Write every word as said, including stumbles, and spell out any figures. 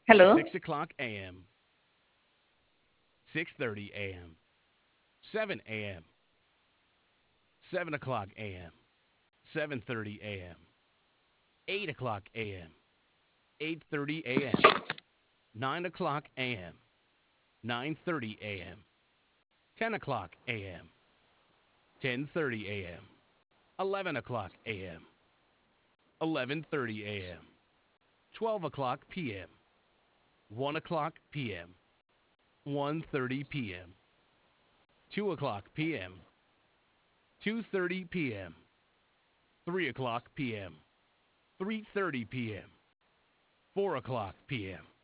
Hello. six o'clock a m, six thirty a m, seven a m, seven o'clock a m, seven thirty a m, eight o'clock a m, eight thirty a m, nine o'clock a m, nine thirty a m, ten o'clock a m, ten thirty a m, eleven o'clock a m, eleven thirty a m, twelve o'clock p m, one o'clock p m, one thirty p m, two o'clock p m, two thirty p m, three o'clock p m, three thirty p m, four o'clock p m,